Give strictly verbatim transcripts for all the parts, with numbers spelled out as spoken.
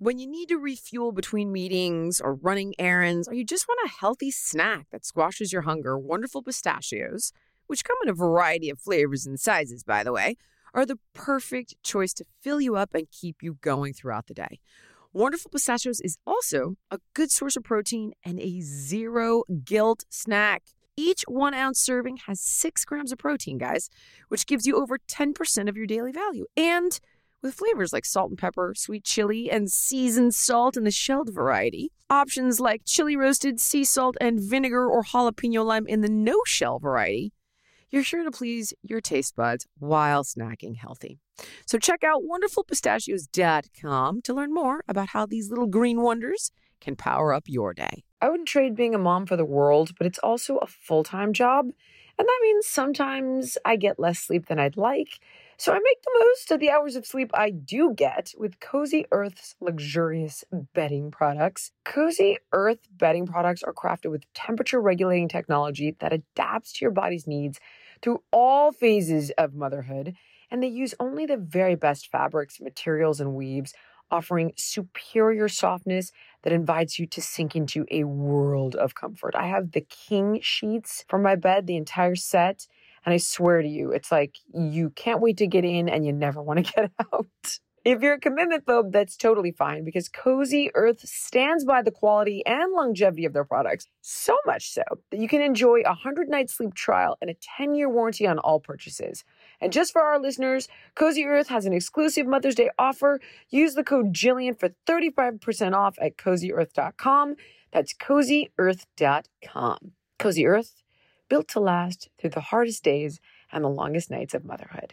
When you need to refuel between meetings or running errands, or you just want a healthy snack that squashes your hunger, Wonderful Pistachios, which come in a variety of flavors and sizes, by the way, are the perfect choice to fill you up and keep you going throughout the day. Wonderful Pistachios is also a good source of protein and a zero-guilt snack. Each one-ounce serving has six grams of protein, guys, which gives you over ten percent of your daily value. And with flavors like salt and pepper, sweet chili, and seasoned salt in the shelled variety. Options like chili roasted, sea salt, and vinegar or jalapeno lime in the no-shell variety. You're sure to please your taste buds while snacking healthy. So check out wonderful pistachios dot com to learn more about how these little green wonders can power up your day. I wouldn't trade being a mom for the world, but it's also a full-time job. And that means sometimes I get less sleep than I'd like. So I make the most of the hours of sleep I do get with Cozy Earth's luxurious bedding products. Cozy Earth bedding products are crafted with temperature-regulating technology that adapts to your body's needs through all phases of motherhood. And they use only the very best fabrics, materials, and weaves, offering superior softness that invites you to sink into a world of comfort. I have the king sheets for my bed, the entire set. And I swear to you, it's like you can't wait to get in and you never want to get out. If you're a commitment phobe, that's totally fine because Cozy Earth stands by the quality and longevity of their products. So much so that you can enjoy a one hundred night sleep trial and a ten year warranty on all purchases. And just for our listeners, Cozy Earth has an exclusive Mother's Day offer. Use the code Jillian for thirty-five percent off at cozy earth dot com. That's cozy earth dot com. Cozy Earth, built to last through the hardest days and the longest nights of motherhood.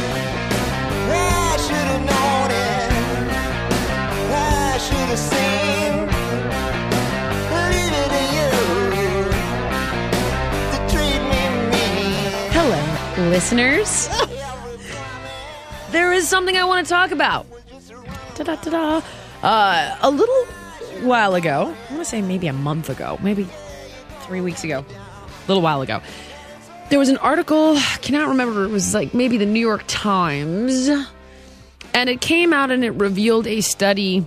I should have known it. I should have seen. Leave it to you to treat me mean. Hello, listeners. There is something I want to talk about. Ta-da-ta-da. Uh, a little while ago, I want to say maybe a month ago, maybe three weeks ago, a little while ago, there was an article, I cannot remember, it was like maybe the New York Times, and it came out and it revealed a study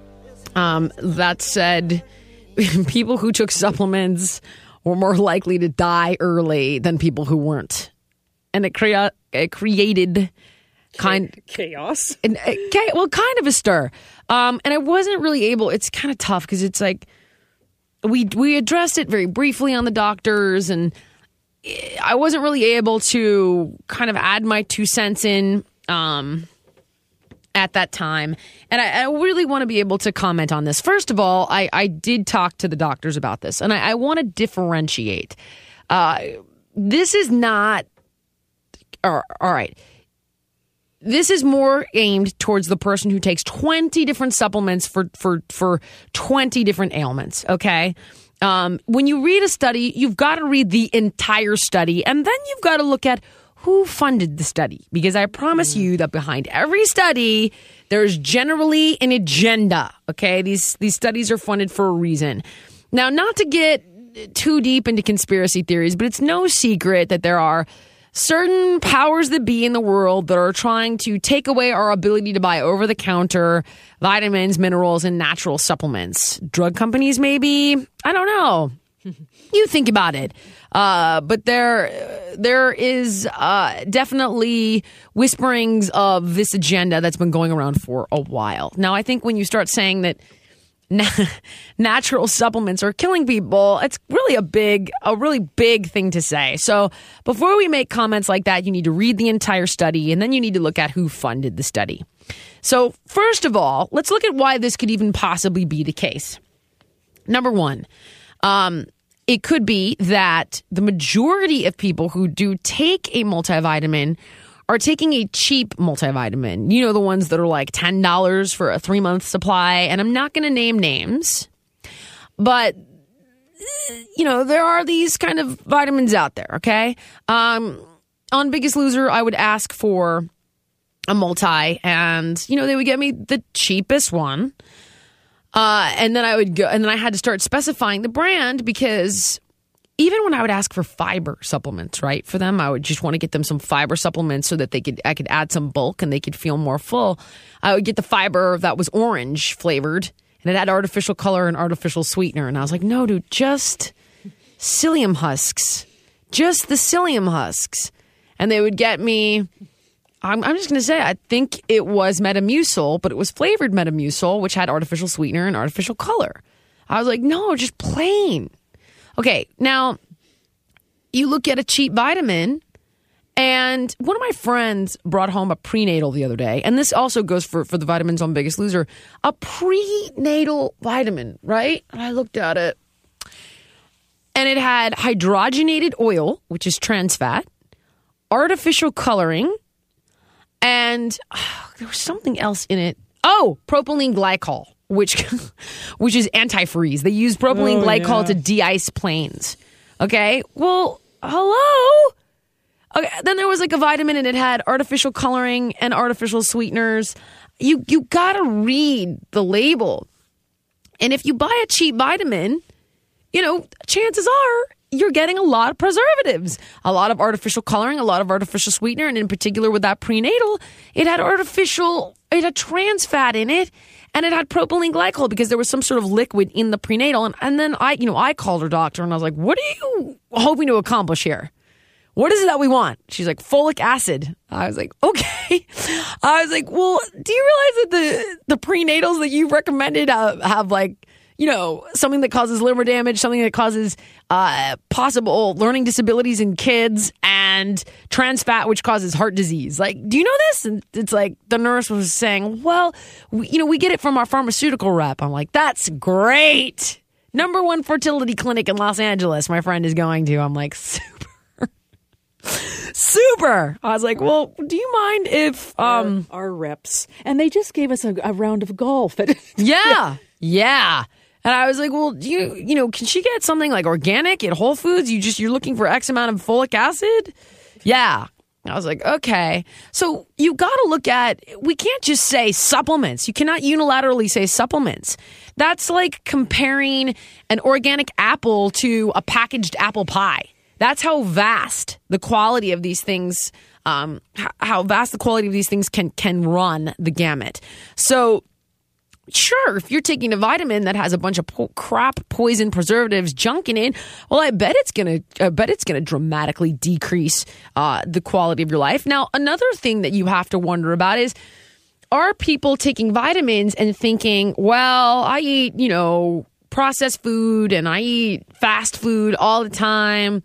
um, that said people who took supplements were more likely to die early than people who weren't. And it, crea- it created kind chaos. And, uh, well, kind of a stir. Um, and I wasn't really able, it's kind of tough because it's like, we we addressed it very briefly on the doctors, and I wasn't really able to kind of add my two cents in um, at that time. And I, I really want to be able to comment on this. First of all, I, I did talk to the doctors about this, and I, I want to differentiate. Uh, this is not, all right, this is more aimed towards the person who takes twenty different supplements for, for, for twenty different ailments, okay? Um, when you read a study, you've got to read the entire study, and then you've got to look at who funded the study. Because I promise you that behind every study, there's generally an agenda, okay? These, these studies are funded for a reason. Now, not to get too deep into conspiracy theories, but it's no secret that there are certain powers that be in the world that are trying to take away our ability to buy over-the-counter vitamins, minerals, and natural supplements. Drug companies, maybe? I don't know. You think about it. Uh, but there, there is uh, definitely whisperings of this agenda that's been going around for a while. Now, I think when you start saying that Na- natural supplements are killing people, it's really a big, a really big thing to say. So before we make comments like that, you need to read the entire study, and then you need to look at who funded the study. So first of all, let's look at why this could even possibly be the case. Number one, um, it could be that the majority of people who do take a multivitamin are taking a cheap multivitamin. You know, the ones that are like ten dollars for a three-month supply. And I'm not going to name names. But, you know, there are these kind of vitamins out there, okay? Um, on Biggest Loser, I would ask for a multi. And, you know, they would get me the cheapest one. Uh, and then I would go, and then I had to start specifying the brand because even when I would ask for fiber supplements, right, for them, I would just want to get them some fiber supplements so that they could I could add some bulk and they could feel more full. I would get the fiber that was orange flavored, and it had artificial color and artificial sweetener. And I was like, no, dude, just psyllium husks. Just the psyllium husks. And they would get me, I'm, I'm just going to say, I think it was Metamucil, but it was flavored Metamucil, which had artificial sweetener and artificial color. I was like, no, just plain. Okay, now, you look at a cheap vitamin, and one of my friends brought home a prenatal the other day, and this also goes for, for the vitamins on Biggest Loser, a prenatal vitamin, right? And I looked at it, and it had hydrogenated oil, which is trans fat, artificial coloring, and oh, there was something else in it. Oh, propylene glycol. Which, which is antifreeze. They use propylene oh, glycol yeah. to de-ice planes. Okay, well, hello. Okay, then there was like a vitamin and it had artificial coloring and artificial sweeteners. You you gotta read the label. And if you buy a cheap vitamin, you know, chances are you're getting a lot of preservatives, a lot of artificial coloring, a lot of artificial sweetener, and in particular with that prenatal, it had artificial, it had trans fat in it. And it had propylene glycol because there was some sort of liquid in the prenatal. And, and then I, you know, I called her doctor and I was like, what are you hoping to accomplish here? What is it that we want? She's like, folic acid. I was like, okay. I was like, well, do you realize that the, the prenatals that you recommended have, have like, you know, something that causes liver damage, something that causes uh, possible learning disabilities in kids, and trans fat, which causes heart disease. Like, do you know this? And it's like the nurse was saying, well, we, you know, we get it from our pharmaceutical rep. I'm like, that's great. Number one fertility clinic in Los Angeles, my friend is going to. I'm like, super. Super. I was like, well, do you mind if... um Our, our reps. And they just gave us a, a round of golf. yeah. Yeah. And I was like, well, do you, you know, can she get something like organic at Whole Foods? You just, you're looking for X amount of folic acid? Yeah. I was like, okay. So you got to look at, we can't just say supplements. You cannot unilaterally say supplements. That's like comparing an organic apple to a packaged apple pie. That's how vast the quality of these things, um, how vast the quality of these things can, can run the gamut. So, sure, if you're taking a vitamin that has a bunch of po- crap, poison, preservatives, junk in it, well, I bet it's gonna, I bet it's gonna dramatically decrease uh, the quality of your life. Now, another thing that you have to wonder about is, are people taking vitamins and thinking, well, I eat, you know, processed food and I eat fast food all the time.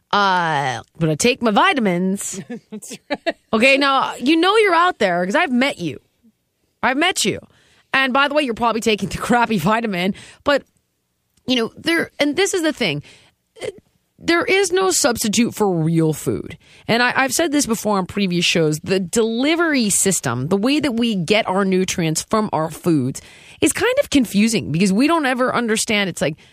Uh, but I take my vitamins. That's right. Okay, now you know you're out there because I've met you. I've met you. And by the way, you're probably taking the crappy vitamin, but, you know, there, and this is the thing, there is no substitute for real food. And I, I've said this before on previous shows, the delivery system, the way that we get our nutrients from our foods is kind of confusing because we don't ever understand. It's like,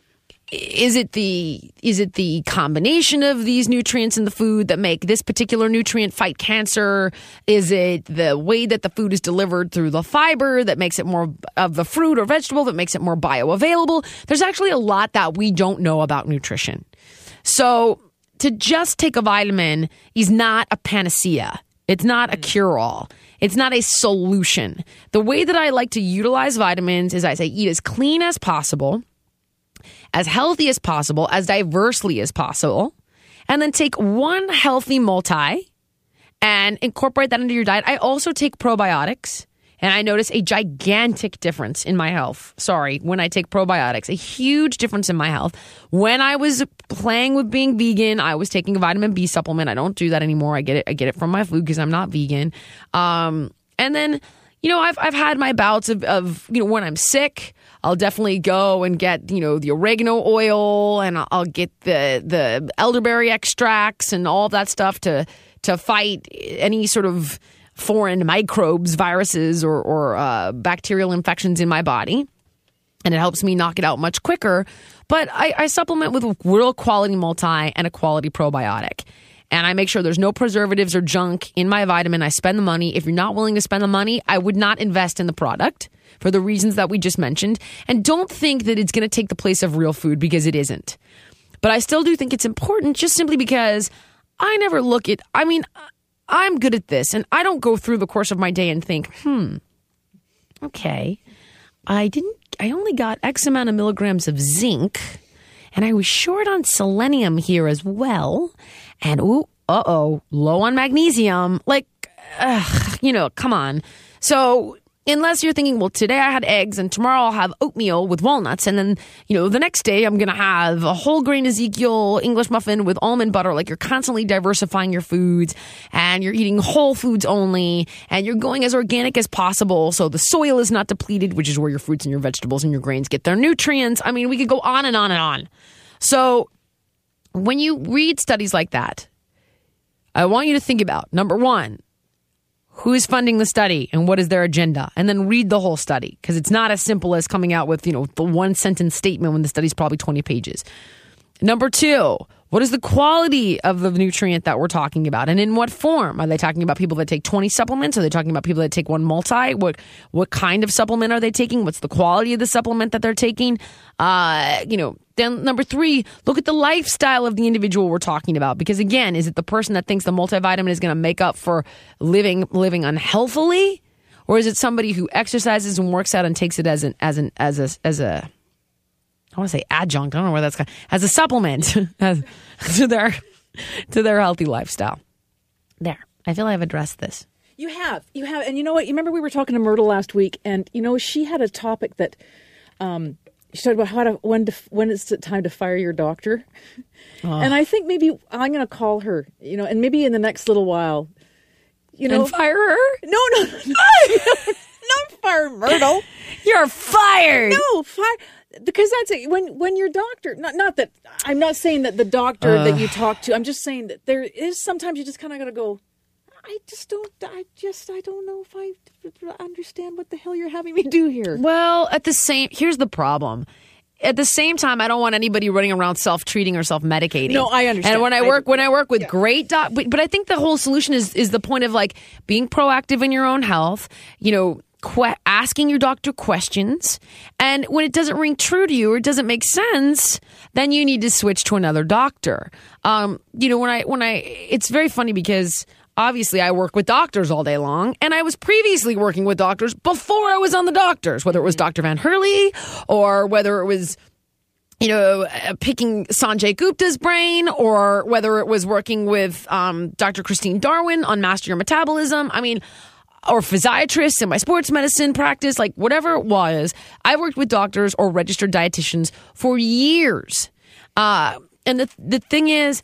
Is it the is it the combination of these nutrients in the food that make this particular nutrient fight cancer? Is it the way that the food is delivered through the fiber that makes it more of the fruit or vegetable that makes it more bioavailable? There's actually a lot that we don't know about nutrition. So to just take a vitamin is not a panacea. It's not a cure-all. It's not a solution. The way that I like to utilize vitamins is I say eat as clean as possible, as healthy as possible, as diversely as possible, and then take one healthy multi and incorporate that into your diet. I also take probiotics, and I notice a gigantic difference in my health. Sorry, when I take probiotics, a huge difference in my health. When I was playing with being vegan, I was taking a vitamin B supplement. I don't do that anymore. I get it. I get it from my food because I'm not vegan. Um, and then, you know, I've I've had my bouts of, of you know, when I'm sick, I'll definitely go and get, you know, the oregano oil, and I'll get the the elderberry extracts and all of that stuff to to fight any sort of foreign microbes, viruses, or, or uh, bacterial infections in my body. And it helps me knock it out much quicker. But I, I supplement with a real quality multi and a quality probiotic. And I make sure there's no preservatives or junk in my vitamin. I spend the money. If you're not willing to spend the money, I would not invest in the product for the reasons that we just mentioned. And don't think that it's going to take the place of real food, because it isn't. But I still do think it's important just simply because I never look at, I mean, I'm good at this and I don't go through the course of my day and think, hmm, okay, I didn't, I only got X amount of milligrams of zinc and I was short on selenium here as well. And ooh, uh-oh, low on magnesium. Like, ugh, you know, come on. So unless you're thinking, well, today I had eggs and tomorrow I'll have oatmeal with walnuts. And then, you know, the next day I'm going to have a whole grain Ezekiel English muffin with almond butter. Like you're constantly diversifying your foods and you're eating whole foods only and you're going as organic as possible. So the soil is not depleted, which is where your fruits and your vegetables and your grains get their nutrients. I mean, we could go on and on and on. So when you read studies like that, I want you to think about, number one, who's funding the study and what is their agenda? And then read the whole study because it's not as simple as coming out with, you know, the one sentence statement when the study's probably twenty pages. Number two, what is the quality of the nutrient that we're talking about? And in what form? Are they talking about people that take twenty supplements? Are they talking about people that take one multi? What what kind of supplement are they taking? What's the quality of the supplement that they're taking? Uh, you know, then number three, look at the lifestyle of the individual we're talking about. Because again, is it the person that thinks the multivitamin is going to make up for living living unhealthily? Or is it somebody who exercises and works out and takes it as an as an as a as a I want to say adjunct. I don't know where that's going. As a supplement as, to their to their healthy lifestyle. There. I feel I've addressed this. You have. You have. And you know what? You remember we were talking to Myrtle last week, and, you know, she had a topic that um, she talked about how to when, to, when it's time to fire your doctor. Oh. And I think maybe I'm going to call her, you know, and maybe in the next little while, you know. And fire her? No, no, no. Not fire Myrtle. You're fired. No, fire. Because that's it. When when your doctor, not not that I'm not saying that the doctor uh, that you talk to. I'm just saying that there is sometimes you just kind of got to go. I just don't. I just I don't know if I understand what the hell you're having me do here. Well, at the same, here's the problem. At the same time, I don't want anybody running around self-treating or self-medicating. No, I understand. And when I work, I, when I work with yeah. great doc, but, but I think the whole solution is is the point of like being proactive in your own health. You know. Que- asking your doctor questions, and when it doesn't ring true to you or it doesn't make sense, then you need to switch to another doctor. Um, you know, when I when I, it's very funny because obviously I work with doctors all day long, and I was previously working with doctors before I was on the doctors, whether it was Doctor Van Hurley or whether it was, you know, picking Sanjay Gupta's brain, or whether it was working with um, Doctor Christine Darwin on Master Your Metabolism. I mean. Or physiatrists in my sports medicine practice, like whatever it was. I worked with doctors or registered dietitians for years. Uh, and the the thing is,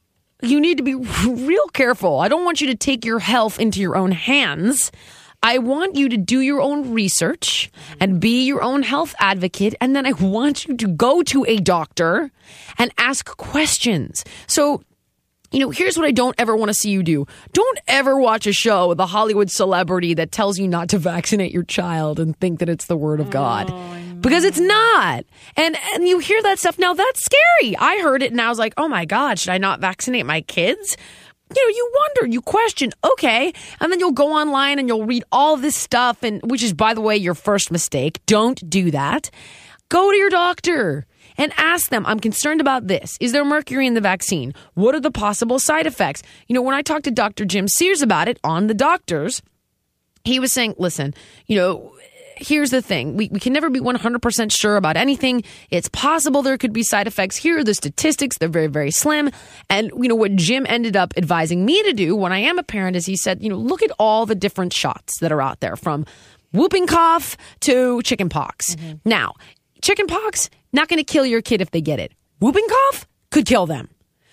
you need to be real careful. I don't want you to take your health into your own hands. I want you to do your own research and be your own health advocate. And then I want you to go to a doctor and ask questions. So, you know, here's what I don't ever want to see you do. Don't ever watch a show with a Hollywood celebrity that tells you not to vaccinate your child and think that it's the word of God. Oh, because it's not. And and you hear that stuff. Now, that's scary. I heard it and I was like, oh, my God, should I not vaccinate my kids? You know, you wonder, you question, okay. And then you'll go online and you'll read all this stuff, and which is, by the way, your first mistake. Don't do that. Go to your doctor. And ask them, I'm concerned about this. Is there mercury in the vaccine? What are the possible side effects? You know, when I talked to Doctor Jim Sears about it on The Doctors, he was saying, listen, you know, here's the thing. We, we can never be one hundred percent sure about anything. It's possible there could be side effects. Here are the statistics. They're very, very slim. And, you know, what Jim ended up advising me to do when I am a parent is he said, you know, look at all the different shots that are out there, from whooping cough to chicken pox. Mm-hmm. Now, chicken pox, not going to kill your kid if they get it. Whooping cough could kill them.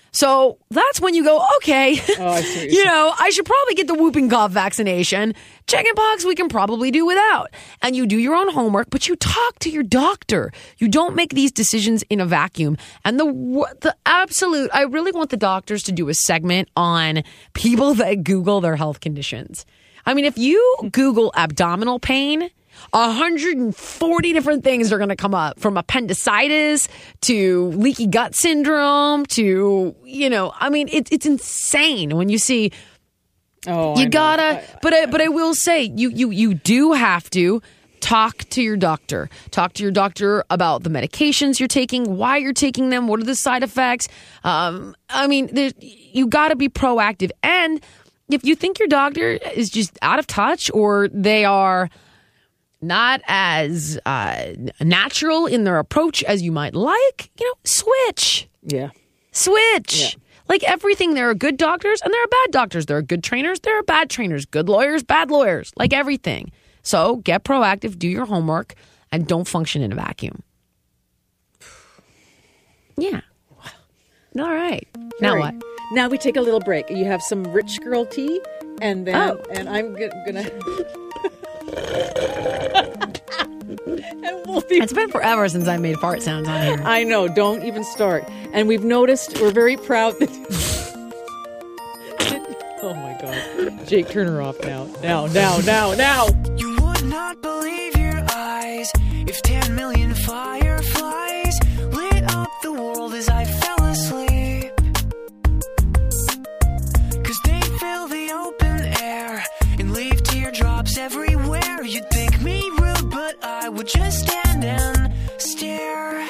So that's when you go, okay, oh, I see you know, I should probably get the whooping cough vaccination. Chickenpox we can probably do without. And you do your own homework, but you talk to your doctor. You don't make these decisions in a vacuum. And the the absolute, I really want the doctors to do a segment on people that Google their health conditions. I mean, if you Google abdominal pain, one hundred forty different things are going to come up, from appendicitis to leaky gut syndrome to, you know, I mean, it, it's insane when you see, oh, you I gotta, I, but I, but I will say, you, you, you do have to talk to your doctor. Talk to your doctor about the medications you're taking, why you're taking them, what are the side effects. Um, I mean, you got to be proactive. And if you think your doctor is just out of touch or they are not as uh, natural in their approach as you might like, you know, switch. Yeah. Switch. Yeah. Like everything, there are good doctors and there are bad doctors. There are good trainers, there are bad trainers, good lawyers, bad lawyers, like everything. So get proactive, do your homework, and don't function in a vacuum. Yeah. All right. Now All what? right. Now we take a little break. You have some rich girl tea, and then Oh. and I'm g- gonna. and we'll be. It's been forever since I made fart sounds on here. I know. Don't even start. And we've noticed. We're very proud that. Oh my God, Jake, turn her off now. Now, now, now, now. You would not believe your eyes if ten million fireflies lit up the world as I fell asleep. Cause they fill the open air and leave teardrops everywhere. You'd think me rude, but I would just stand and stare.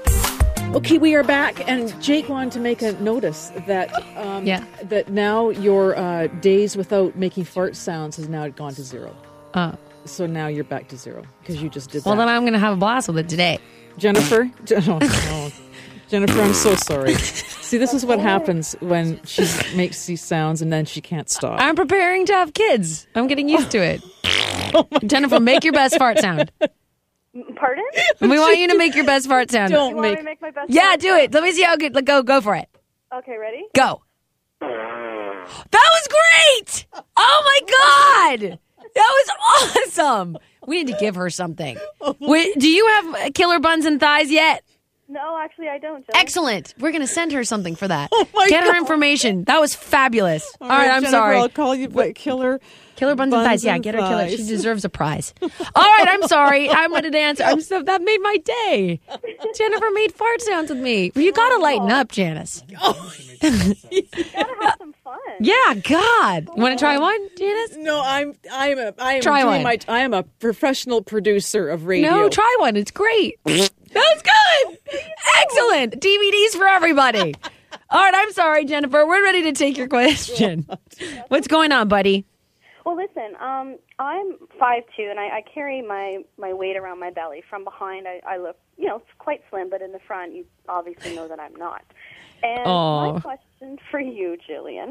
Okay, we are back, and Jake wanted to make a notice that um, Yeah. that now your uh, days without making fart sounds has now gone to zero. Uh, So now you're back to zero because you just did well, that. then I'm going to have a blast with it today. Jennifer, Je- oh, no. Jennifer, I'm so sorry. See, this is what happens when she makes these sounds and then she can't stop. I'm preparing to have kids. I'm getting used to it. Jennifer, make your best fart sound. Pardon? We want you to make your best fart sound. Don't You want me make. to make my best? Yeah, fart do sound? it. Let me see how good. Go, go for it. Okay, ready? Go. That was great. Oh my God. That was awesome. We need to give her something. Wait, do you have killer buns and thighs yet? No, actually, I don't. Joe. Excellent. We're going to send her something for that. Oh my Get her God. information. That was fabulous. All right, I'm Jennifer, sorry. I'll call you but killer. Killer buns, and Buns thighs. Yeah, and get her killer. She thighs. deserves a prize. All right, I'm sorry. I'm going to answer. I'm so that made my day. Jennifer made fart sounds with me. You got to lighten up, Janice. Gotta have some fun. Yeah, God. You want to try one, Janice? No, I'm. I'm a. I am Try doing one. my. I am a professional producer of radio. No, try one. It's great. That's good. Excellent. D V Ds for everybody. All right, I'm sorry, Jennifer. We're ready to take your question. What's going on, buddy? Well, listen, um, I'm five two, and I, I carry my, my weight around my belly. From behind, I, I look, you know, quite slim, but in the front, you obviously know that I'm not. And Aw. my question for you, Jillian,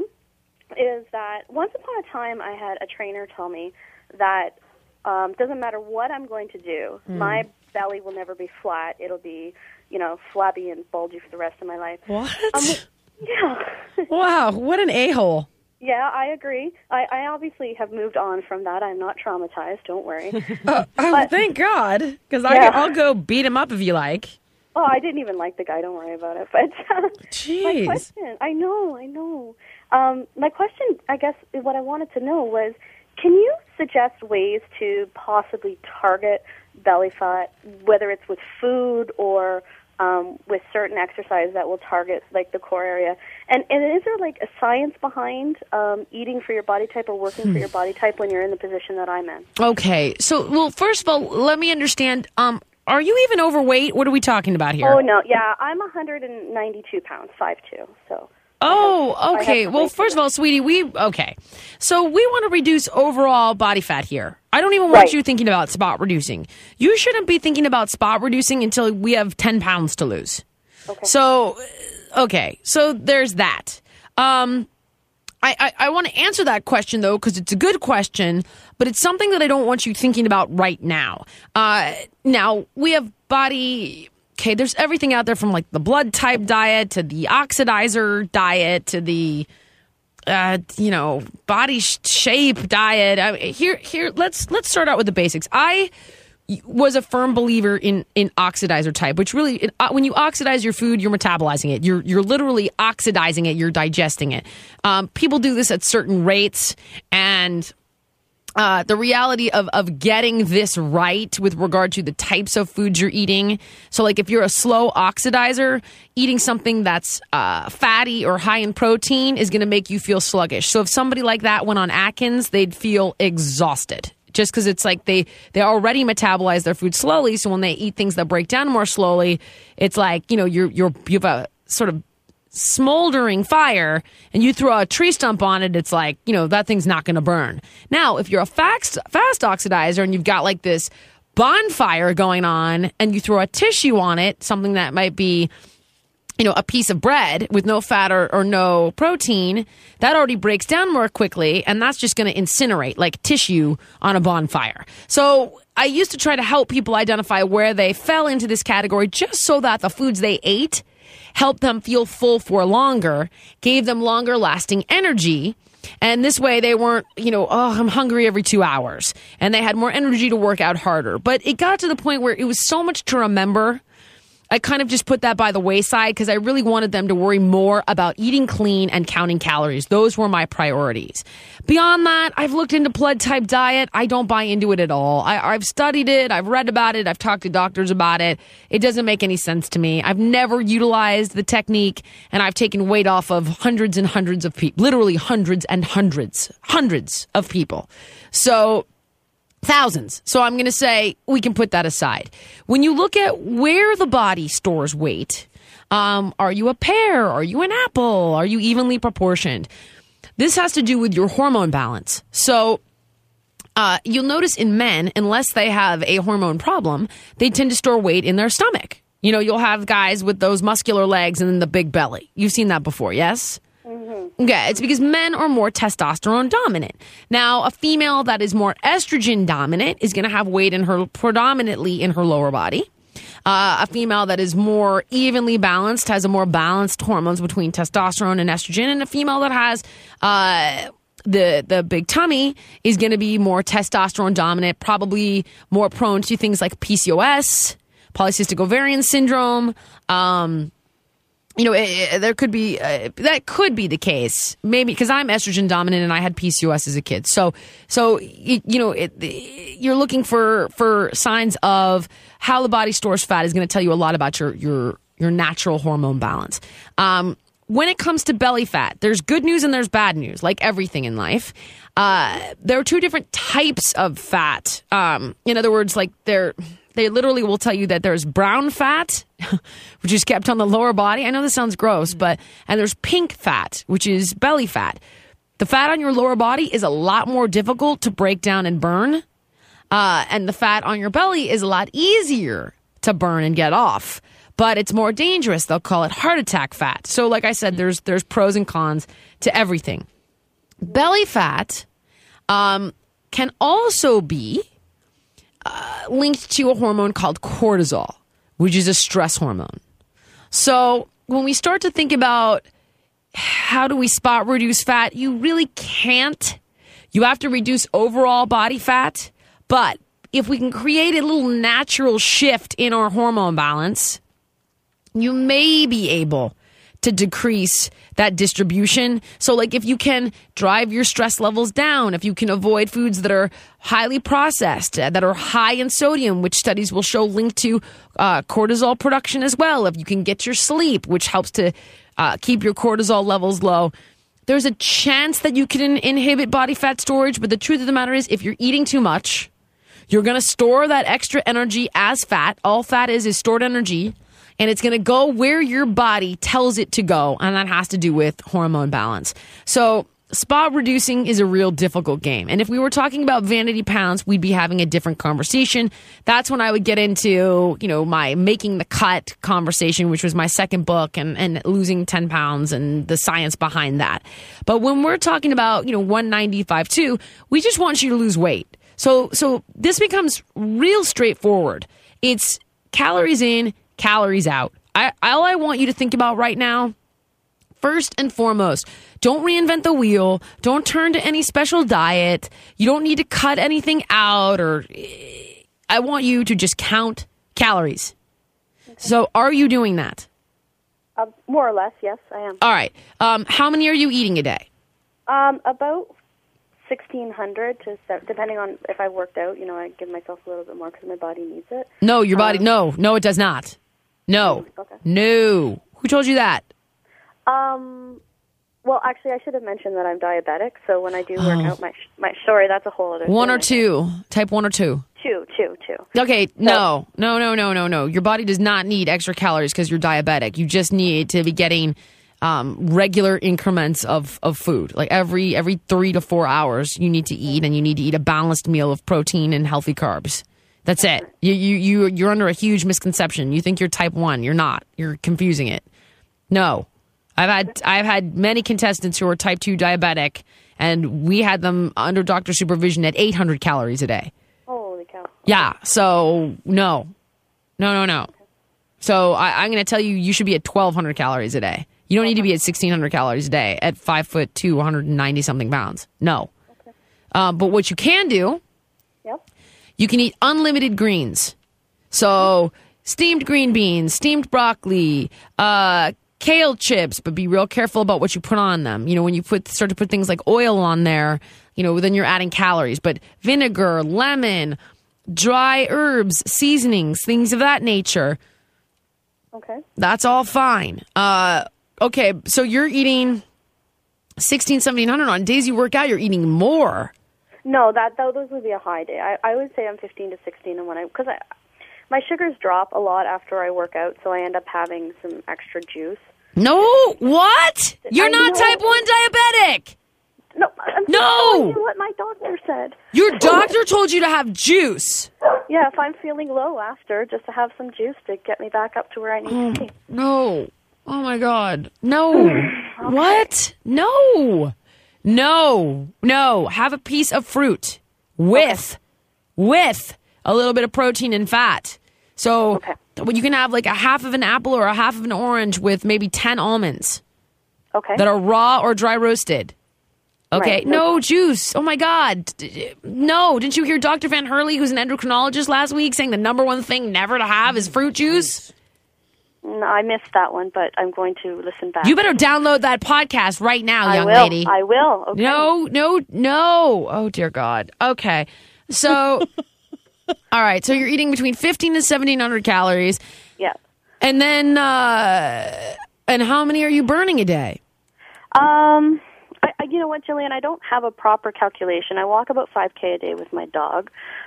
is that once upon a time, I had a trainer tell me that um, doesn't matter what I'm going to do, my belly will never be flat. It'll be, you know, flabby and bulgy for the rest of my life. What? Um, yeah. Wow, what an a-hole. Yeah, I agree. I, I obviously have moved on from that. I'm not traumatized. Don't worry. Uh, oh, thank God, because Yeah. I'll go beat him up if you like. Oh, I didn't even like the guy. Don't worry about it. But uh, my Jeez. question, I know, I know. Um, my question, I guess, what I wanted to know was, can you suggest ways to possibly target belly fat, whether it's with food or um, with certain exercise that will target like the core area? And, and is there like a science behind um, eating for your body type or working for your body type when you're in the position that I'm in? Okay, so, well, first of all, let me understand, um, are you even overweight? What are we talking about here? Oh, no, yeah, I'm one hundred ninety-two pounds, five two, so. Oh, I have okay. to Well, wait first for of all, sweetie, we okay. So we want to reduce overall body fat here. I don't even want Right. you thinking about spot reducing. You shouldn't be thinking about spot reducing until we have ten pounds to lose. Okay. So, okay. So there's that. Um, I, I, I want to answer that question, though, because it's a good question, but it's something that I don't want you thinking about right now. Uh, now, we have body... Okay, there's everything out there from, like, the blood type diet to the oxidizer diet to the, uh, you know, body sh- shape diet. I mean, here, here, let's let's start out with the basics. I was a firm believer in in oxidizer type, which really, it, uh, when you oxidize your food, you're metabolizing it. You're you're literally oxidizing it. You're digesting it. Um, people do this at certain rates, and uh, the reality of of getting this right with regard to the types of foods you're eating. So, like if you're a slow oxidizer, eating something that's uh, fatty or high in protein is going to make you feel sluggish. So, if somebody like that went on Atkins, they'd feel exhausted. just because it's like they, they already metabolize their food slowly. So when they eat things that break down more slowly, it's like, you know, you're, you're, you have a sort of smoldering fire and you throw a tree stump on it, it's like, you know, that thing's not going to burn. Now, if you're a fast, fast oxidizer and you've got like this bonfire going on and you throw a tissue on it, something that might be, you know, a piece of bread with no fat or, or no protein, that already breaks down more quickly, and that's just going to incinerate like tissue on a bonfire. So I used to try to help people identify where they fell into this category just so that the foods they ate helped them feel full for longer, gave them longer lasting energy. And this way they weren't, you know, oh, I'm hungry every two hours. And they had more energy to work out harder. But it got to the point where it was so much to remember. I kind of just put that by the wayside because I really wanted them to worry more about eating clean and counting calories. Those were my priorities. Beyond that, I've looked into blood type diet. I don't buy into it at all. I, I've studied it. I've read about it. I've talked to doctors about it. It doesn't make any sense to me. I've never utilized the technique, and I've taken weight off of hundreds and hundreds of people, literally hundreds and hundreds, hundreds of people. So thousands. So I'm going to say we can put that aside. When you look at where the body stores weight, um, are you a pear? Are you an apple? Are you evenly proportioned? This has to do with your hormone balance. So uh, you'll notice in men, unless they have a hormone problem, they tend to store weight in their stomach. You know, you'll have guys with those muscular legs and then the big belly. You've seen that before, yes? Mm-hmm. Okay, it's because men are more testosterone dominant. Now, a female that is more estrogen dominant is going to have weight in her predominantly in her lower body. Uh, a female that is more evenly balanced has a more balanced hormones between testosterone and estrogen, and a female that has uh, the the big tummy is going to be more testosterone dominant, probably more prone to things like P C O S, polycystic ovarian syndrome. Um, You know, it, it, there could be, uh, that could be the case. Maybe because I'm estrogen dominant and I had P C O S as a kid. So, so you, you know, it, you're looking for, for signs of how the body stores fat is going to tell you a lot about your, your, your natural hormone balance. Um, when it comes to belly fat, there's good news and there's bad news, like everything in life. Uh, there are two different types of fat. Um, in other words, like they're, They literally will tell you that there's brown fat, which is kept on the lower body. I know this sounds gross, but, and there's pink fat, which is belly fat. The fat on your lower body is a lot more difficult to break down and burn. Uh, and the fat on your belly is a lot easier to burn and get off, but it's more dangerous. They'll call it heart attack fat. So like I said, there's, there's pros and cons to everything. Belly fat, um, can also be Uh, linked to a hormone called cortisol, which is a stress hormone. So when we start to think about how do we spot reduce fat, you really can't. You have to reduce overall body fat. But if we can create a little natural shift in our hormone balance, you may be able to decrease that distribution. So like if you can drive your stress levels down, if you can avoid foods that are highly processed, uh, that are high in sodium, which studies will show linked to uh, cortisol production as well. If you can get your sleep, which helps to uh, keep your cortisol levels low, there's a chance that you can inhibit body fat storage. But the truth of the matter is, if you're eating too much, you're going to store that extra energy as fat. All fat is is stored energy. And it's going to go where your body tells it to go. And that has to do with hormone balance. So spot reducing is a real difficult game. And if we were talking about vanity pounds, we'd be having a different conversation. That's when I would get into, you know, my making the cut conversation, which was my second book, and, and losing ten pounds and the science behind that. But when we're talking about, you know, one ninety-five two, we just want you to lose weight. So, so this becomes real straightforward. It's calories in, calories out. I, all I want you to think about right now, first and foremost, don't reinvent the wheel. Don't turn to any special diet. You don't need to cut anything out, or I want you to just count calories. Okay. So are you doing that? Uh, more or less, yes, I am. All right. Um, how many are you eating a day? Um, about sixteen hundred to seven, depending on if I worked out. You know, I give myself a little bit more because my body needs it. No, your body, um, no, no, it does not. No, okay. no. Who told you that? Um, Well, actually, I should have mentioned that I'm diabetic. So when I do work Oh. out, my my sorry, that's a whole other One thing. or two, type one or two. Two, two, two. Okay, no, no, no, no, no, no. Your body does not need extra calories because you're diabetic. You just need to be getting um, regular increments of, of food. Like every every three to four hours, you need to eat, and you need to eat a balanced meal of protein and healthy carbs. That's it. You you you you're under a huge misconception. You think you're type one. You're not. You're confusing it. No, I've had I've had many contestants who are type two diabetic, and we had them under doctor supervision at eight hundred calories a day. Holy cow. Yeah. So no, no, no, no. So I, I'm going to tell you, you should be at twelve hundred calories a day. You don't need to be at sixteen hundred calories a day at five foot two, one hundred ninety something pounds. No. Okay. Uh, but what you can do, Yep. you can eat unlimited greens. So steamed green beans, steamed broccoli, uh, kale chips, but be real careful about what you put on them. You know, when you put start to put things like oil on there, you know, then you're adding calories. But vinegar, lemon, dry herbs, seasonings, things of that nature, Okay. that's all fine. Uh, okay, so you're eating sixteen, seventeen hundred on days you work out, you're eating more. No, that, that those would be a high day. I, I would say I'm fifteen to sixteen, and when I because I my sugars drop a lot after I work out, so I end up having some extra juice. No, what? You're I not know. type one diabetic. No, I'm just No! telling you what my doctor said. Your doctor told you to have juice. Yeah, if I'm feeling low after, just to have some juice to get me back up to where I need to be. No. Oh my God. No. What? No. No. No. Have a piece of fruit with, with a little bit of protein and fat. So Okay. you can have like a half of an apple or a half of an orange with maybe ten almonds Okay. that are raw or dry roasted. Okay. Right. No juice. Oh my God. D- No. Didn't you hear Doctor Van Hurley, who's an endocrinologist, last week saying the number one thing never to have is fruit juice? No, I missed that one, but I'm going to listen back. You better download that podcast right now, I young will. lady. I will. Okay. No, no, no. Oh, dear God. Okay. So, all right. So you're eating between fifteen to seventeen hundred calories. Yeah. And then, uh, and how many are you burning a day? Um, I, I, you know what, Jillian? I don't have a proper calculation. I walk about five K a day with my dog.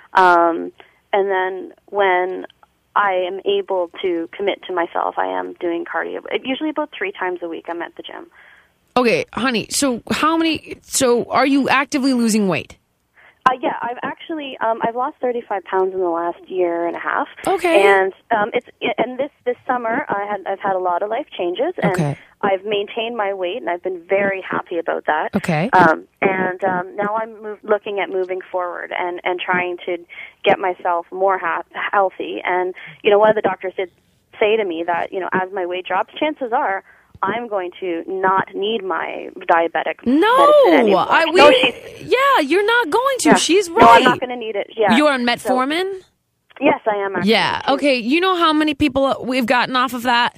Um, and then when I am able to commit to myself, I am doing cardio. Usually about three times a week I'm at the gym. Okay, honey. So how many, so are you actively losing weight? Uh, yeah, I've actually um, I've lost thirty-five pounds in the last year and a half. Okay. And um, it's and this this summer I had I've had a lot of life changes, and Okay. I've maintained my weight, and I've been very happy about that. Okay. Um, and um, now I'm move, looking at moving forward and and trying to get myself more ha- healthy. And you know, one of the doctors did say to me that you know, as my weight drops, chances are I'm going to not need my diabetic No, medicine anymore. I, we, no, she's, yeah, you're not going to. yeah. She's right. No, I'm not going to need it. Yeah. You're on So- metformin? yes, I am. Actually. Yeah. Okay. You know how many people we've gotten off of that?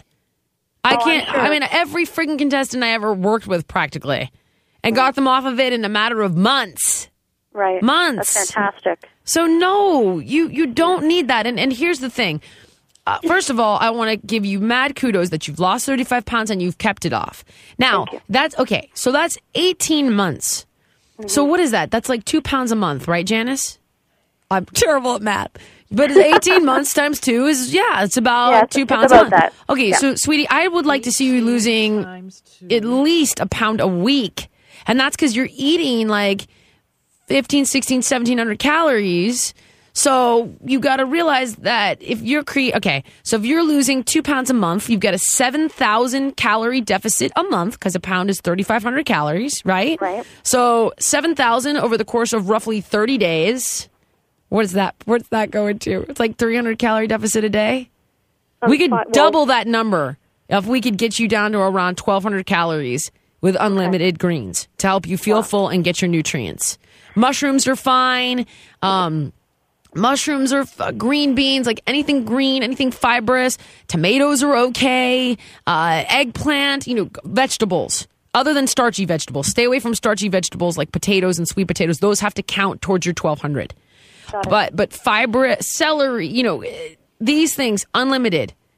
I Oh, I'm can't. sure. I mean, every freaking contestant I ever worked with, practically, and got them off of it in a matter of months. Right. Months. That's fantastic. So no, you you don't need that. And and here's the thing. Uh, first of all, I want to give you mad kudos that you've lost thirty-five pounds and you've kept it off. Now, Thank you. that's okay. So that's eighteen months. So what is that? That's like two pounds a month, right, Janice? I'm terrible at math. But it's eighteen months times two is, yeah, it's about Yeah, it's- two it's pounds about a month. that. Okay, Yeah. so, sweetie, I would like to see you losing Times two. at least a pound a week. And that's because you're eating like fifteen, sixteen, seventeen hundred calories. So you got to realize that if you're cre- okay, so if you're losing two pounds a month, you've got a seven thousand calorie deficit a month because a pound is thirty-five hundred calories, right? Right. So seven thousand over the course of roughly thirty days. What is that? What's that going to? It's like three hundred calorie deficit a day. We could fine. Well- double that number if we could get you down to around twelve hundred calories with unlimited greens to help you feel full and get your nutrients. Mushrooms are fine. Um, mushrooms are f- green beans, like anything green, anything fibrous. Tomatoes are okay. Uh, eggplant, you know, vegetables. Other than starchy vegetables. Stay away from starchy vegetables like potatoes and sweet potatoes. Those have to count towards your twelve hundred. But but fiber, celery, you know, these things, unlimited.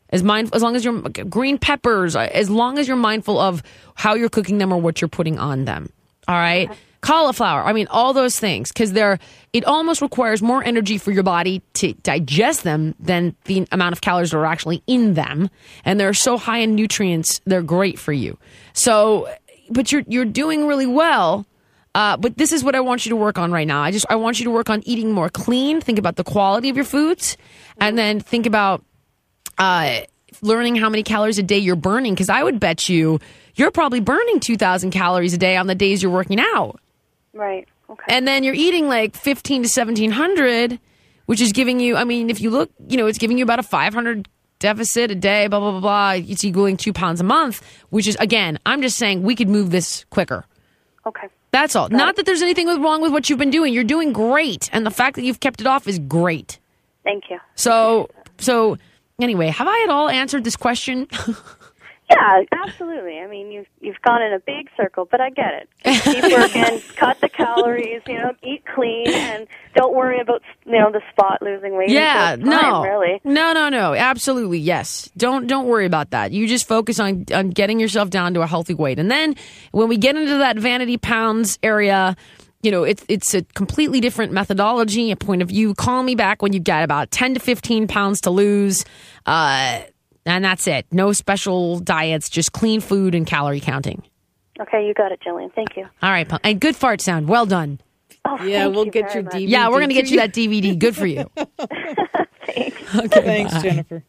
As mind, as long as you're green peppers, as long as you're mindful of how you're cooking them or what you're putting on them. All right. Okay. Cauliflower. I mean, all those things, because they're, it almost requires more energy for your body to digest them than the amount of calories that are actually in them. And they're so high in nutrients, they're great for you. So, but you're, you're doing really well. Uh, but this is what I want you to work on right now. I just, I want you to work on eating more clean. Think about the quality of your foods, and then think about, uh, learning how many calories a day you're burning. Cause I would bet you, you're probably burning two thousand calories a day on the days you're working out. Right. Okay. And then you're eating like fifteen to seventeen hundred, which is giving you, I mean, if you look, you know, it's giving you about a five hundred deficit a day, blah, blah, blah, blah. It's equaling two pounds a month, which is, again, I'm just saying we could move this quicker. Okay. That's all. Got Not it. That there's anything wrong with what you've been doing. You're doing great. And the fact that you've kept it off is great. Thank you. So, so anyway, have I at all answered this question? Yeah, absolutely. I mean, you've you've gone in a big circle, but I get it. Keep working, cut the calories, you know, eat clean, and don't worry about, you know, the spot losing weight. Yeah, time, no, really. no, no, no, absolutely, yes. Don't don't worry about that. You just focus on on getting yourself down to a healthy weight, and then when we get into that vanity pounds area, you know, it's it's a completely different methodology, a point of view. Call me back when you've got about ten to fifteen pounds to lose. Uh, And that's it. No special diets, just clean food and calorie counting. Okay, you got it, Jillian. Thank you. All right. And good fart sound. Well done. Oh, yeah, we'll you get your much. D V D. Yeah, we're going to get you that D V D. Good for you. Thanks. Okay, Thanks, bye. Jennifer.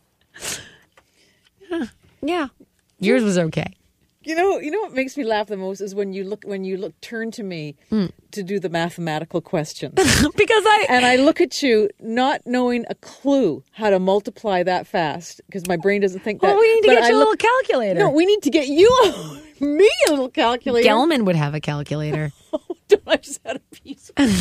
Yeah. Yours was okay. You know, you know what makes me laugh the most is when you look when you look turn to me mm. to do the mathematical questions. Because I and I look at you not knowing a clue how to multiply that fast because my brain doesn't think that. Well, we need to but get you I a look, little calculator. No, we need to get you a, me a little calculator. Gelman would have a calculator. Don't I just had a piece of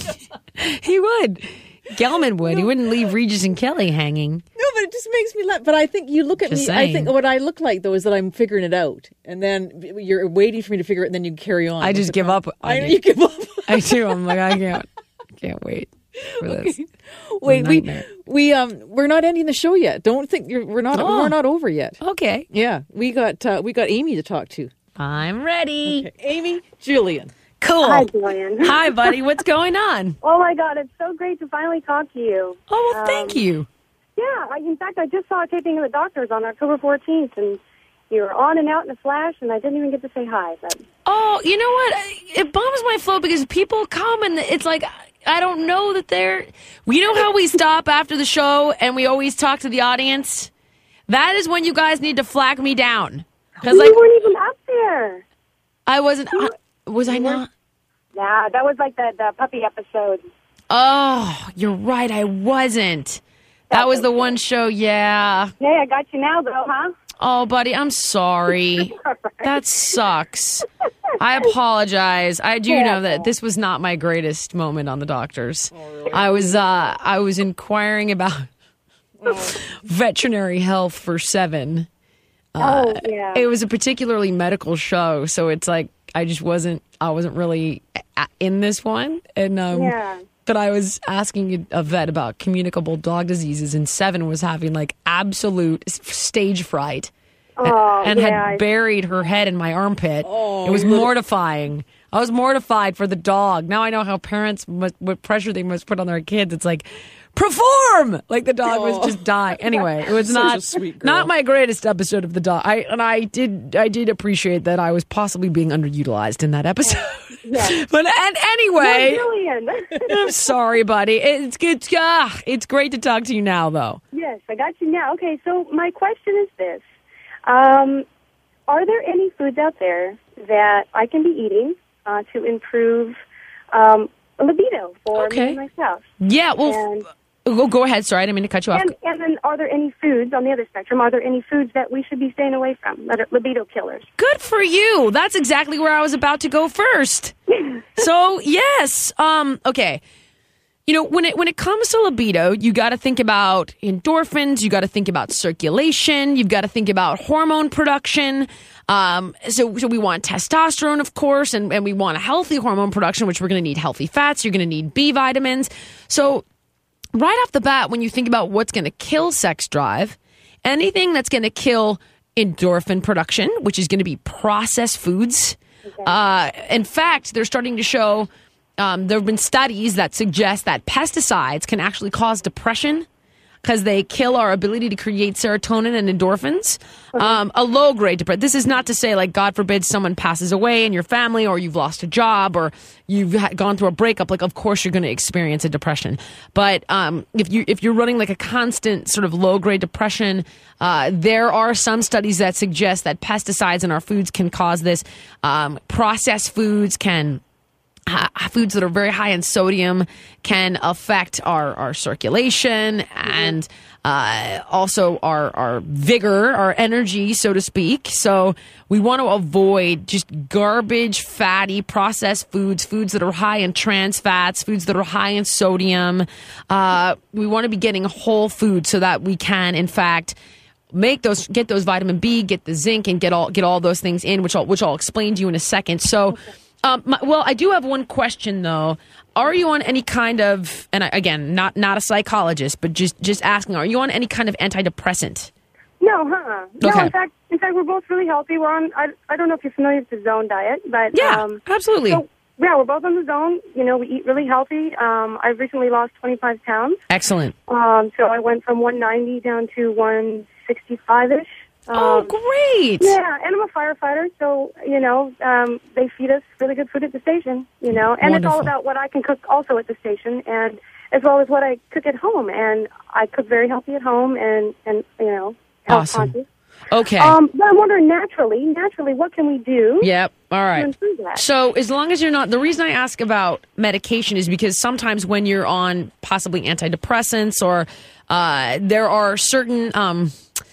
He would. Gelman would. No. He wouldn't leave Regis and Kelly hanging. No, but it just makes me laugh. But I think you look at just me, saying. I think what I look like, though, is that I'm figuring it out. And then you're waiting for me to figure it, and then you carry on. I just give up. I know you give up. I do. I'm like, I can't, can't wait for this. Okay. Wait, we, we, um, we're not ending the show yet. Don't think you're, we're not, oh. we're not over yet. Okay. Yeah. We got, uh, we got Amy to talk to. I'm ready. Okay. Amy, Julian. Cool. Hi, Julian. Hi, buddy. What's going on? Oh, my God. It's so great to finally talk to you. Oh, well, thank um, you. Yeah. I, in fact, I just saw a taping of the Doctors on October fourteenth, and you were on and out in a flash, and I didn't even get to say hi. But oh, you know what? It bums my flow because people come, and it's like, I don't know that they're... You know how we stop after the show, and we always talk to the audience? That is when you guys need to flag me down. You like, weren't even up there. I wasn't... Uh, was I not? Nah, that was like the, the puppy episode. Oh, you're right. I wasn't. That was the one show, yeah. Hey, I got you now, though, huh? Oh, buddy, I'm sorry. Right. That sucks. I apologize. I do know that this was not my greatest moment on the Doctors. Oh, really? I was uh, I was inquiring about oh. veterinary health for Seven. Uh, oh, yeah. It was a particularly medical show, so it's like I just wasn't I wasn't really in this one, and um, yeah. But I was asking a vet about communicable dog diseases, and Seven was having like absolute stage fright, oh, and yeah. had buried her head in my armpit. Oh, it was mortifying. I was mortified for the dog. Now I know how parents must, what pressure they must put on their kids. It's like, perform! Like the dog oh. was just dying. Anyway, it was not not my greatest episode of the dog. I and I did I did appreciate that I was possibly being underutilized in that episode. Yeah. But and anyway, Julian. I'm sorry, buddy. It's it's ah, it's great to talk to you now, though. Yes, I got you now. Okay, so my question is this: um, are there any foods out there that I can be eating uh, to improve um, libido for okay. me and myself? Yeah. Well. And, Go, go ahead. Sorry, I didn't mean to cut you off. And, and then are there any foods on the other spectrum? Are there any foods that we should be staying away from that are libido killers? Good for you. That's exactly where I was about to go first. So, yes. Um, okay. You know, when it when it comes to libido, you got to think about endorphins. You got to think about circulation. You've got to think about hormone production. Um, so, so we want testosterone, of course, and, and we want a healthy hormone production, which we're going to need healthy fats. You're going to need B vitamins. So, right off the bat, when you think about what's going to kill sex drive, anything that's going to kill endorphin production, which is going to be processed foods. Okay. Uh, in fact, they're starting to show, um, there have been studies that suggest that pesticides can actually cause depression because they kill our ability to create serotonin and endorphins. Um, a low-grade depression. This is not to say, like, God forbid someone passes away in your family or you've lost a job or you've ha- gone through a breakup. Like, of course you're going to experience a depression. But um, if, you, if you're running, like, a constant sort of low-grade depression, uh, there are some studies that suggest that pesticides in our foods can cause this. Um, processed foods can... Uh, foods that are very high in sodium can affect our, our circulation and uh, also our, our vigor, our energy, so to speak. So we want to avoid just garbage, fatty, processed foods, foods that are high in trans fats, foods that are high in sodium. Uh, we want to be getting whole food so that we can, in fact, make those, get those vitamin B, get the zinc, and get all get all those things in, which I'll, which I'll explain to you in a second. So. Okay. Um, my, well, I do have one question though. Are you on any kind of, and I, again, not not a psychologist, but just just asking, are you on any kind of antidepressant? No, huh? No, Okay. in fact, in fact, we're both really healthy. We're on. I, I don't know if you're familiar with the Zone diet, but Yeah, um, absolutely. So, yeah, we're both on the Zone. You know, we eat really healthy. Um, I've recently lost twenty-five pounds. Excellent. Um, so I went from one ninety down to one sixty-five ish. Um, Oh, great. Yeah, and I'm a firefighter, so, you know, um, they feed us really good food at the station, you know, and Wonderful. it's all about what I can cook also at the station, and as well as what I cook at home, and I cook very healthy at home, and, and you know, health Awesome. conscious. Okay. Um, but I'm wondering, naturally, naturally, what can we do Yep. All to right. improve that? So as long as you're not, the reason I ask about medication is because sometimes when you're on possibly antidepressants or uh, there are certain, um,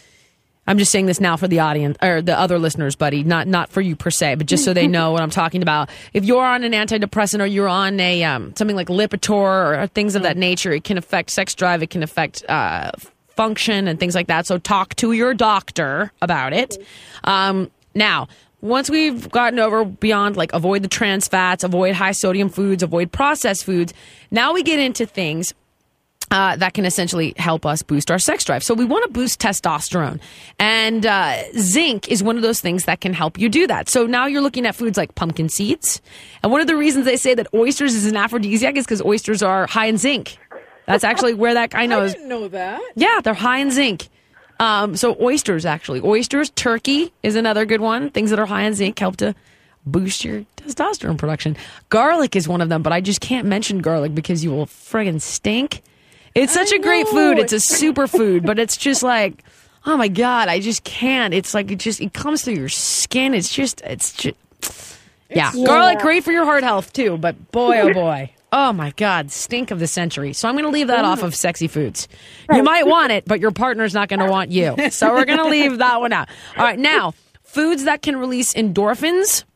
I'm just saying this now for the audience or the other listeners, buddy, not not for you per se, but just so they know what I'm talking about. If you're on an antidepressant or you're on a um, something like Lipitor or things of that nature, it can affect sex drive, it can affect uh, function and things like that. So talk to your doctor about it. Um, now, once we've gotten over beyond like avoid the trans fats, avoid high sodium foods, avoid processed foods, now we get into things Uh, that can essentially help us boost our sex drive. So we want to boost testosterone. And uh, zinc is one of those things that can help you do that. So now you're looking at foods like pumpkin seeds. And one of the reasons they say that oysters is an aphrodisiac is because oysters are high in zinc. That's actually where that guy knows. I didn't know that. Yeah, they're high in zinc. Um, so oysters, actually. Oysters, turkey is another good one. Things that are high in zinc help to boost your testosterone production. Garlic is one of them, but I just can't mention garlic because you will friggin' stink. It's such I a great know. food. It's a superfood, but it's just like, oh my God, I just can't. It's like, it just, it comes through your skin. It's just, it's just, yeah. Yeah. Garlic, great for your heart health too, but boy, oh boy. Oh my God, stink of the century. So I'm going to leave that off of sexy foods. You might want it, but your partner's not going to want you. So we're going to leave that one out. All right. Now, foods that can release endorphins,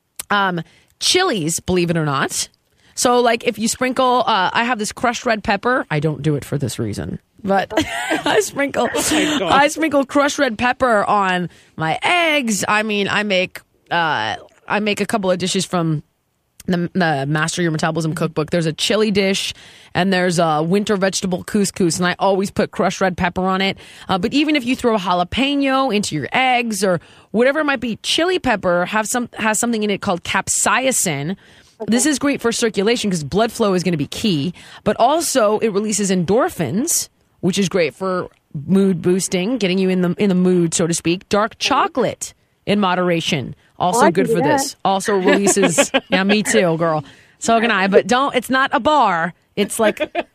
um, chilies, believe it or not. So, like, if you sprinkle, uh, I have this crushed red pepper. I don't do it for this reason, but I sprinkle, Oh I sprinkle crushed red pepper on my eggs. I mean, I make, uh, I make a couple of dishes from the, the Master Your Metabolism cookbook. There's a chili dish and there's a winter vegetable couscous, and I always put crushed red pepper on it. Uh, but even if you throw a jalapeno into your eggs or whatever it might be, chili pepper have some has something in it called capsaicin. This is great for circulation because blood flow is going to be key, but also it releases endorphins, which is great for mood boosting, getting you in the in the mood, so to speak. Dark chocolate in moderation, also Oh, I good can for do that. this. Also releases, yeah, me too, girl. So can I, but don't. It's not a bar. It's like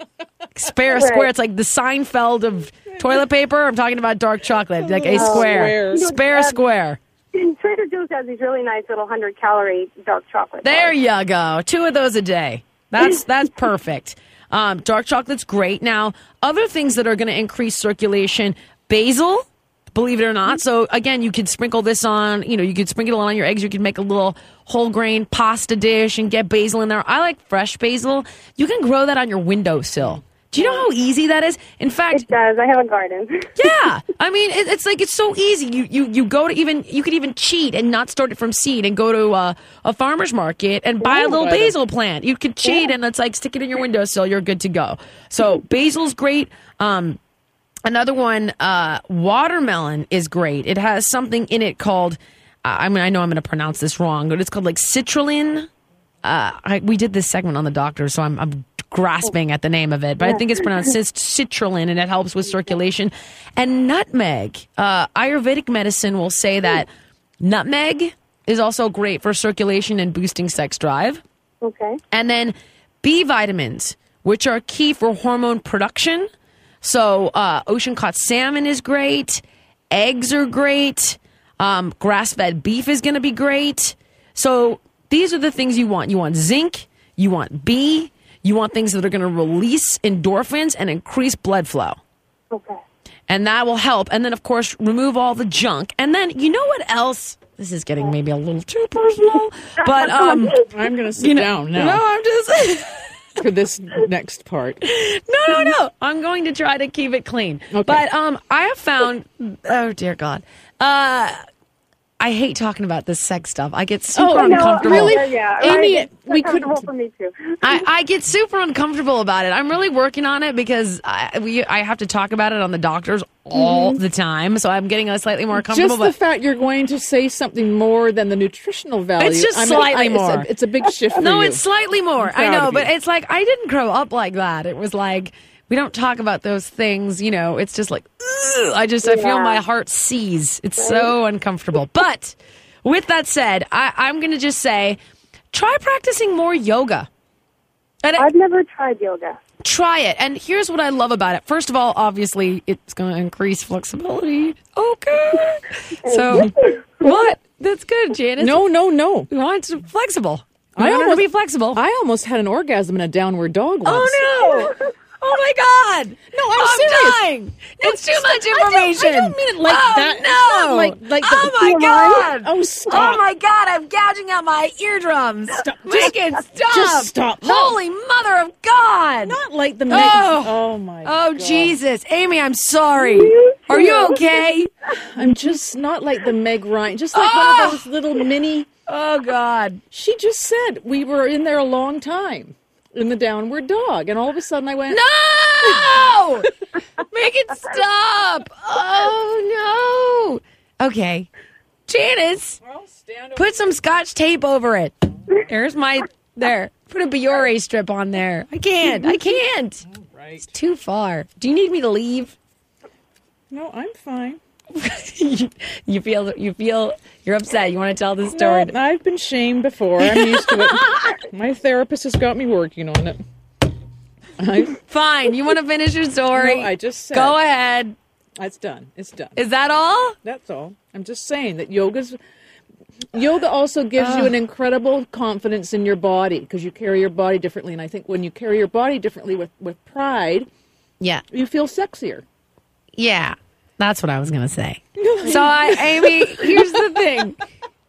spare Right. square. It's like the Seinfeld of toilet paper. I'm talking about dark chocolate, like a Oh, square, square. spare Um, square. Trader Joe's has these really nice little hundred calorie dark chocolate. There bars. you go. Two of those a day. That's that's perfect. Um, dark chocolate's great. Now, other things that are going to increase circulation, basil, believe it or not. So again, you could sprinkle this on, you know, you could sprinkle it on your eggs. You could make a little whole grain pasta dish and get basil in there. I like fresh basil. You can grow that on your windowsill. Do you know how easy that is? In fact, It does. I have a garden. yeah, I mean, it, it's like it's so easy. You you you go to even you could even cheat and not start it from seed and go to uh, a farmer's market and buy a little buy them. basil plant. You could cheat and it's like stick it in your windowsill. You're good to go. So basil's great. Um, Another one, uh, watermelon is great. It has something in it called, uh, I mean, I know I'm going to pronounce this wrong, but it's called like citrulline. Uh, I, we did this segment on the doctor, so I'm, I'm grasping at the name of it, but I think it's pronounced citrulline, and it helps with circulation. And nutmeg. Uh, Ayurvedic medicine will say that nutmeg is also great for circulation and boosting sex drive. Okay. And then B vitamins, which are key for hormone production. So uh, ocean-caught salmon is great. Eggs are great. Um, grass-fed beef is going to be great. So these are the things you want. You want zinc. You want B. You want things that are going to release endorphins and increase blood flow. Okay. And that will help. And then, of course, remove all the junk. And then, you know what else? This is getting maybe a little too personal. But um, I'm going to sit you know, down now. No, I'm just... for this next part. No, no, no. I'm going to try to keep it clean. Okay. But um, I have found... Oh, dear God. Uh... I hate talking about this sex stuff. I get super Oh, no, uncomfortable. really? Yeah, Amy, right. we It's couldn't- uncomfortable for me too. I, I get super uncomfortable about it. I'm really working on it because I we I have to talk about it on the doctors all the time. So I'm getting a slightly more comfortable. Just the But fact you're going to say something more than the nutritional value. It's just I mean, slightly I- it's more. a, it's a big shift for no, you. it's slightly more. I'm I proud know, of but you. it's like I didn't grow up like that. It was like we don't talk about those things. You know, it's just like ugh, I just I feel Yeah. my heart seize. It's so uncomfortable. But with that said, I, I'm going to just say, try practicing more yoga. And it- I've never tried yoga. try it. And here's what I love about it. First of all, obviously, it's going to increase flexibility. Okay. So, what? That's good, Janice. No, no, no. We want it flexible. We I want her to almost- be flexible. I almost had an orgasm in a downward dog once. oh, no. Oh, my God. No, I'm serious. dying. It's too much I don't- information. I don't mean it like oh, that. It's No. not like- like oh, the- my Come on. God. Oh, stop. Oh, my God. I'm gouging out my eardrums. Stop. Make Just- it stop. just stop. No. Holy mother of God. Not like the Oh. oh, oh my Oh, God. Jesus. Amy, I'm sorry. Are you okay? I'm just not like the Meg Ryan. Just like Oh. one of those little mini. Oh, God. She just said we were in there a long time in the downward dog, and all of a sudden I went. No! Make it stop. Oh, no. Okay. Janice, Well, stand put some Scotch tape over it. There's my, there. Put a Biore strip on there. I can't. I can't. right. It's too far. Do you need me to leave? No, I'm fine. you feel, you feel, you're upset. You want to tell the story. No, I've been shamed before. I'm used to it. My therapist has got me working on it. I, Fine. You want to finish your story? No, I just said. Go ahead. It's done. It's done. Is that all? That's all. I'm just saying that yoga's yoga also gives you an incredible confidence in your body because you carry your body differently. And I think when you carry your body differently with, with pride, Yeah. you feel sexier. Yeah. That's what I was going to say. So, I, Amy, here's the thing.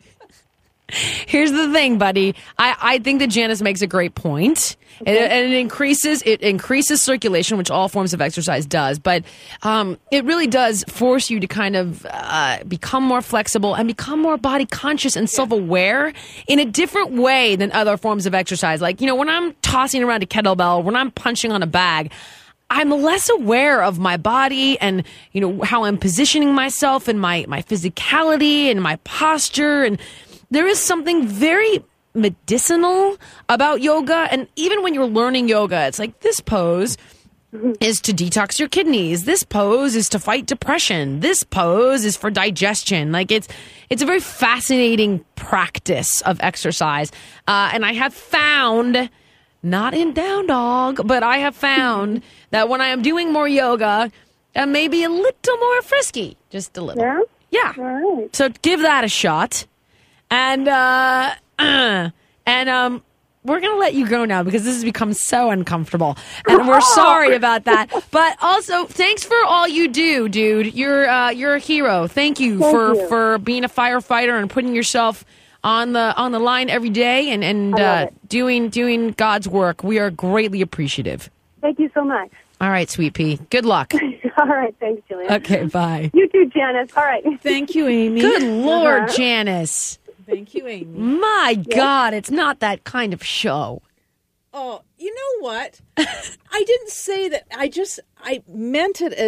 Here's the thing, buddy. I, I think that Janice makes a great point. Okay. And, and it increases it increases circulation, which all forms of exercise does. But um, it really does force you to kind of uh, become more flexible and become more body conscious and self-aware in a different way than other forms of exercise. Like, you know, when I'm tossing around a kettlebell, when I'm punching on a bag, I'm less aware of my body and, you know, how I'm positioning myself and my, my physicality and my posture. And there is something very medicinal about yoga. And even when you're learning yoga, it's like this pose is to detox your kidneys. This pose is to fight depression. This pose is for digestion. Like it's, it's a very fascinating practice of exercise. Uh, and I have found, not in down dog, but I have found that when I am doing more yoga, I'm maybe a little more frisky, just a little. Yeah? Yeah. All right. So give that a shot. And, uh, uh and, um, we're going to let you go now because this has become so uncomfortable. And we're sorry about that. But also, thanks for all you do, dude. You're, uh, you're a hero. Thank you Thank for, you. for being a firefighter and putting yourself on the, on the line every day and, and, I love uh, it. doing, doing God's work. We are greatly appreciative. Thank you so much. All right, Sweet Pea. Good luck. All right. Thanks, Julia. Okay, bye. You too, Janice. All right. Thank you, Amy. Good Lord, Uh-huh. Janice. Thank you, Amy. My God, it's not that kind of show. Oh, you know what? I didn't say that. I just, I meant it as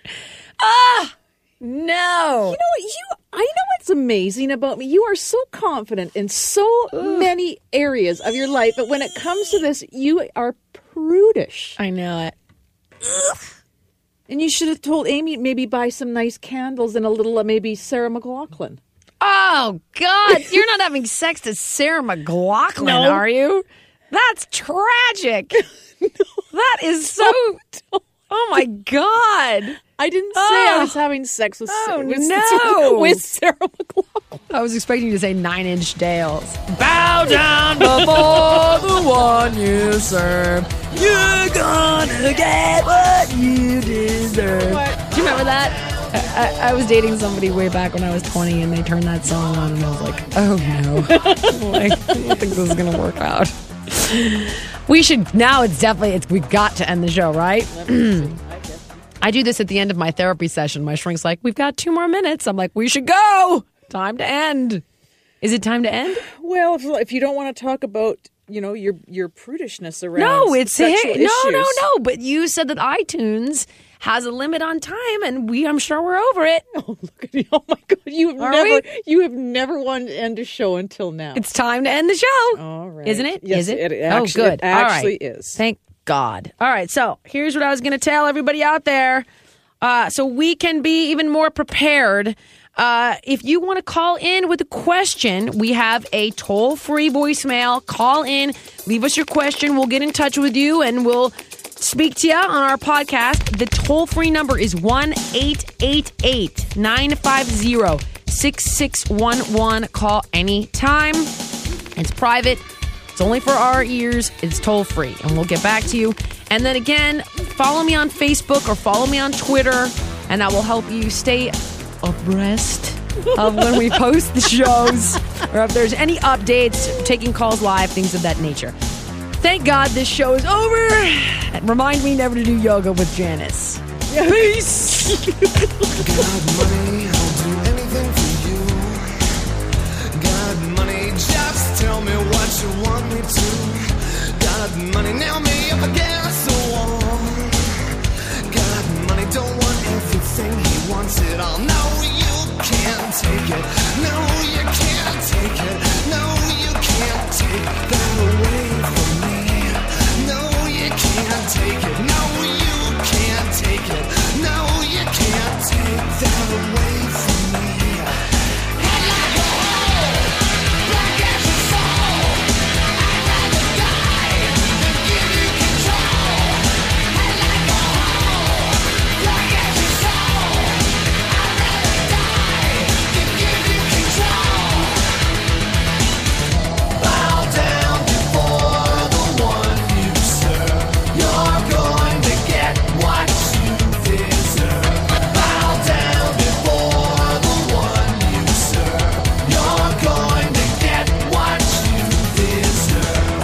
Ah, no. You know what? You, I know what's amazing about me. You are so confident in so Ugh. many areas of your life, but when it comes to this, you are prudish. I know it. Ugh. And you should have told Amy maybe buy some nice candles and a little, uh, maybe Sarah McLachlan. Oh, God. You're not having sex to Sarah McLachlan, no. are you? That's tragic. no. That is so... Oh, my God. I didn't say oh. I was having sex with, oh, with, no. with Sarah McLachlan. I was expecting you to say Nine Inch Nails. Bow down before the one you serve. You're gonna get what you deserve. What? Do you remember that? I, I, I was dating somebody way back when I was twenty, and they turned that song on, and I was like, oh, no. like, I don't think this is going to work out. We should, now it's definitely, it's, we've got to end the show, right? I do this at the end of my therapy session. My shrink's like, we've got two more minutes. I'm like, we should go. Time to end. Is it time to end? Well, if, if you don't want to talk about, you know, your your prudishness around no, it's sexual hey, no, issues. no, no. But you said that iTunes has a limit on time, and we, I'm sure we're over it. Oh, look at you! Oh my God, you have Are never, we? you have never wanted to end a show until now. It's time to end the show. All right, isn't it? Yes, is it? it actually, oh, good. It actually All right. is. Thank God. All right. So here's what I was going to tell everybody out there, uh, so we can be even more prepared. Uh, if you want to call in with a question, we have a toll-free voicemail. Call in, leave us your question. We'll get in touch with you, and we'll speak to you on our podcast. The toll-free number is one eight eight eight nine five zero six six one one. Call anytime. It's private. It's only for our ears. It's toll-free, and we'll get back to you. And then again, follow me on Facebook or follow me on Twitter, and I will help you stay abreast of when we post the shows, or if there's any updates, taking calls live, things of that nature. Thank God this show is over. And remind me never to do yoga with Janice. Peace. Got money, I'll do anything for you. Got money, just tell me what you want me to. Got money, nail me up against the wall. Got money, don't want everything, he wants it all. No, you can't take it. No, you can't take it. No, you can't take that away from me. No, you can't take it. No, you can't take it. No, you can't take that away from me. I'd like a hole, black as a soul. I'd rather die than give you control. I'd like a hole, black as a soul. I'd rather die than give you control. Bow down before the one you serve. You're going to get what you deserve. Bow down before the one you serve. You're going to get what you deserve.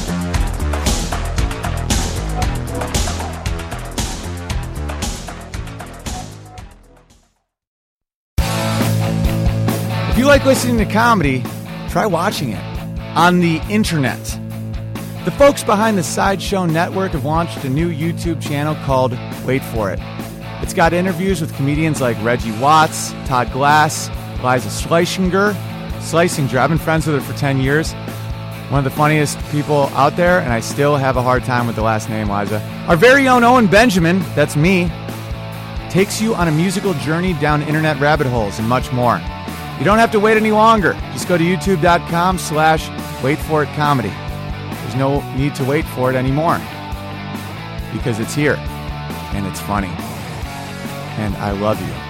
If you like listening to comedy, try watching it on the internet. The folks behind the Sideshow Network have launched a new YouTube channel called Wait For It. It's got interviews with comedians like Reggie Watts, Todd Glass, Liza Schlesinger. Schlesinger, I've been friends with her for ten years. One of the funniest people out there, and I still have a hard time with the last name, Liza. Our very own Owen Benjamin, that's me, takes you on a musical journey down internet rabbit holes and much more. You don't have to wait any longer. Just go to youtube.com slash wait for it comedy. There's no need to wait for it anymore because it's here and it's funny. And I love you.